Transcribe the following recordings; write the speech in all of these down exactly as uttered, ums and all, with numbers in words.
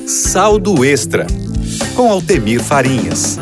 Saldo Extra, com Altemir Farinhas.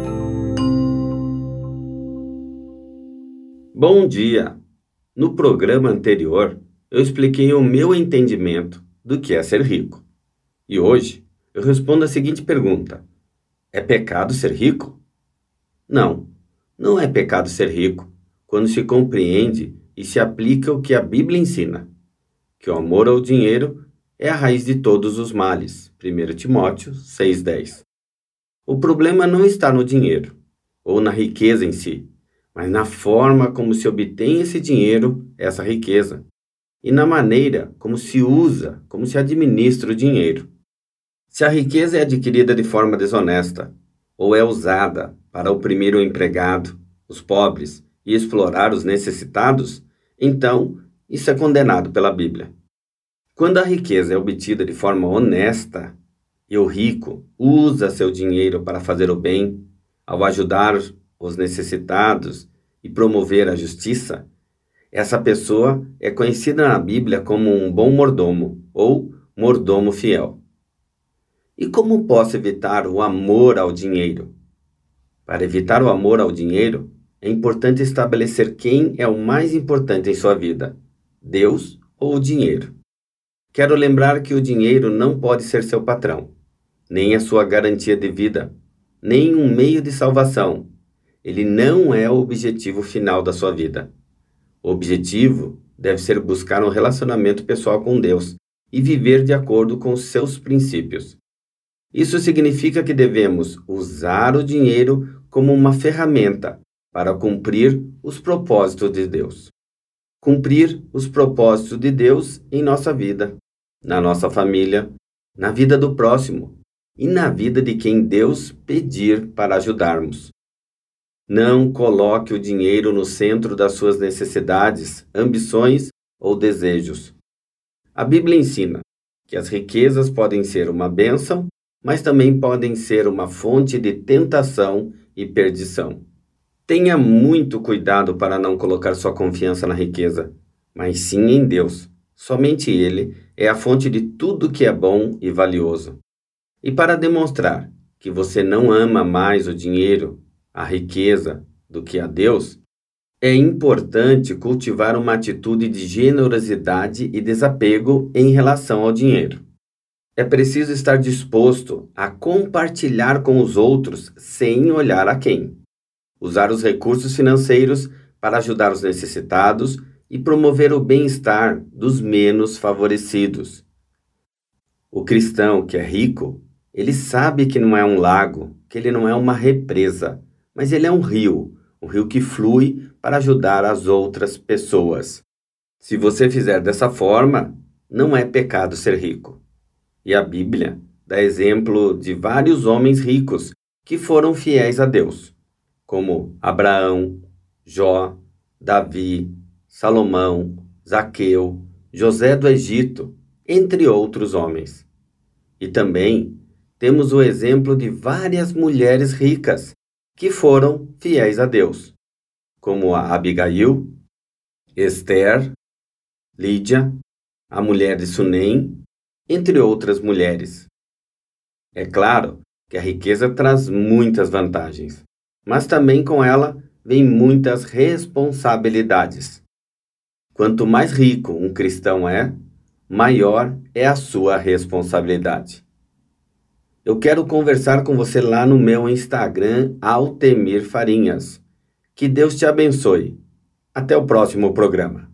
Bom dia! No programa anterior, eu expliquei o meu entendimento do que é ser rico. E hoje, eu respondo a seguinte pergunta: é pecado ser rico? Não, não é pecado ser rico quando se compreende e se aplica o que a Bíblia ensina, que o amor ao dinheiro é a raiz de todos os males. primeiro Timóteo seis, dez. O problema não está no dinheiro, ou na riqueza em si, mas na forma como se obtém esse dinheiro, essa riqueza, e na maneira como se usa, como se administra o dinheiro. Se a riqueza é adquirida de forma desonesta, ou é usada para oprimir o empregado, os pobres e explorar os necessitados, então isso é condenado pela Bíblia. Quando a riqueza é obtida de forma honesta e o rico usa seu dinheiro para fazer o bem, ao ajudar os necessitados e promover a justiça, essa pessoa é conhecida na Bíblia como um bom mordomo ou mordomo fiel. E como posso evitar o amor ao dinheiro? Para evitar o amor ao dinheiro, é importante estabelecer quem é o mais importante em sua vida, Deus ou o dinheiro. Quero lembrar que o dinheiro não pode ser seu patrão, nem a sua garantia de vida, nem um meio de salvação. Ele não é o objetivo final da sua vida. O objetivo deve ser buscar um relacionamento pessoal com Deus e viver de acordo com os seus princípios. Isso significa que devemos usar o dinheiro como uma ferramenta para cumprir os propósitos de Deus. Cumprir os propósitos de Deus em nossa vida, na nossa família, na vida do próximo e na vida de quem Deus pedir para ajudarmos. Não coloque o dinheiro no centro das suas necessidades, ambições ou desejos. A Bíblia ensina que as riquezas podem ser uma bênção, mas também podem ser uma fonte de tentação e perdição. Tenha muito cuidado para não colocar sua confiança na riqueza, mas sim em Deus. Somente Ele é a fonte de tudo que é bom e valioso. E para demonstrar que você não ama mais o dinheiro, a riqueza, do que a Deus, é importante cultivar uma atitude de generosidade e desapego em relação ao dinheiro. É preciso estar disposto a compartilhar com os outros sem olhar a quem. Usar os recursos financeiros para ajudar os necessitados e promover o bem-estar dos menos favorecidos. O cristão que é rico, ele sabe que não é um lago, que ele não é uma represa, mas ele é um rio, um rio que flui para ajudar as outras pessoas. Se você fizer dessa forma, não é pecado ser rico. E a Bíblia dá exemplo de vários homens ricos que foram fiéis a Deus, como Abraão, Jó, Davi, Salomão, Zaqueu, José do Egito, entre outros homens. E também temos o exemplo de várias mulheres ricas que foram fiéis a Deus, como a Abigail, Esther, Lídia, a mulher de Sunem, entre outras mulheres. É claro que a riqueza traz muitas vantagens, mas também com ela vem muitas responsabilidades. Quanto mais rico um cristão é, maior é a sua responsabilidade. Eu quero conversar com você lá no meu Instagram, Altemir Farinhas. Que Deus te abençoe. Até o próximo programa.